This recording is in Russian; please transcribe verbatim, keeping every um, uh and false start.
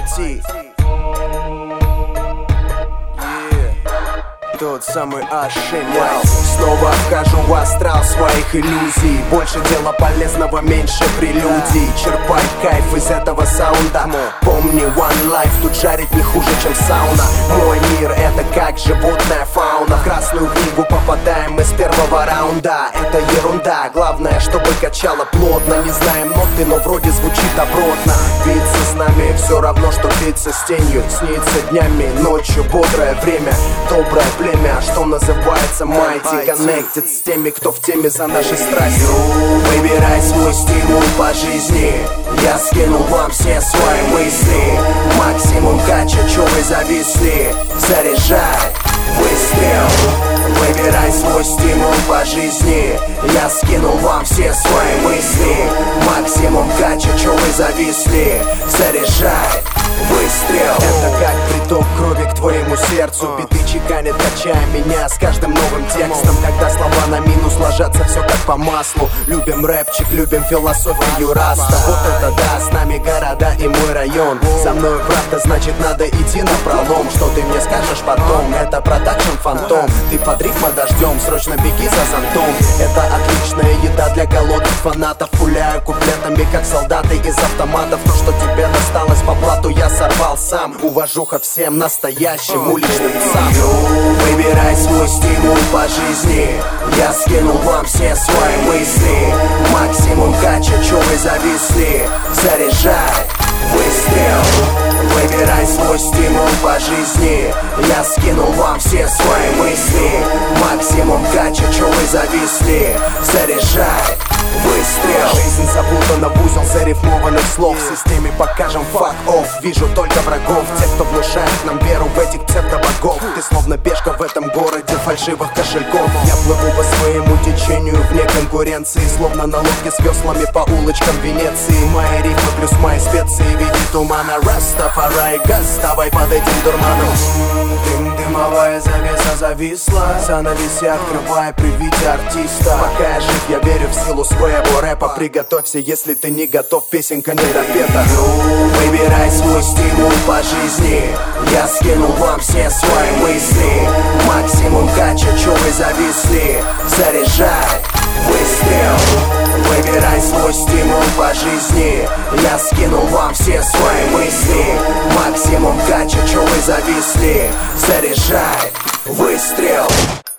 Майти. Тот самый Ашимай. Снова вхожу в астрал своих иллюзий. Больше дела полезного, меньше прелюдий. Черпай кайф из этого саунда. Помни, one life тут жарить не хуже, чем сауна. Мой мир — это как животная фауна. В красную книгу попадаем из первого раунда. Это ерунда, главное, чтобы качало плотно. Не знаем ноты, но вроде звучит добротно. Биться с нами все равно, что биться с тенью. Снится днями, ночью бодрое время. Доброе племя, что называется Майти. Коннектит с теми, кто в теме за наши страсти. Выбирай свой стимул по жизни. Я скинул вам все свои мысли. Максимум кача, чё вы зависли? Заряжай, выстрел. Выбирай свой стимул по жизни. Я скинул вам все свои мысли. Максимум кача, чё вы зависли? Заряжай, выстрел. Это как приток крови к твоему сердцу. Биты чеканят, качая меня с каждым новым текстом. Когда слова на минус ложатся все как по маслу. Любим рэпчик, любим философию раста. Вот это да, с нами города и мой район. За мною правда, значит надо идти на пролом. Что ты мне скажешь потом? Это продакшн фантом. Ты под рифма дождем, срочно беги за зонтом. Это отличная еда для голодных фанатов. Пуляю куплетами, как солдаты из автоматов. То, что тебе досталось по блату, я сорвал сам. Уважуха всем настоящим уличным псам. Выбирай свой стимул по жизни. Я скинул вам все свои мысли. Максимум кача, чё вы зависли? Заряжай, выстрел. Выбирай свой стимул по жизни. Я скинул вам все свои мысли. Максимум кача, чё вы зависли? Заряжай, выстрел. Жизнь запутана в узел зарифмованных слов. В системе покажем fuck off. Вижу только врагов, те, кто внушает нам веру в этих псевдобогов. Ты словно пешка в этом городе фальшивых кошельков. Я плыву по своему течению вне конкуренции. Словно на лодке с веслами по улочкам Венеции. Мои рифмы плюс мои специи в виде тумана. Растафарай газ, давай под этим дурманом. Дым, дымовая завеса зависла. Занавеси открывая при виде артиста. Пока я жив, я верю в силу своего рэпа. Приготовься, если ты не готов, песенка не допета. Выбирай свой стимул по жизни. Я скинул вам все свои мысли. Максимум кача, чё вы зависли? Заряжай, выстрел. Выбирай свой стимул по жизни. Я скинул вам все свои мысли. Максимум кача, чё вы зависли? Заряжай, выстрел.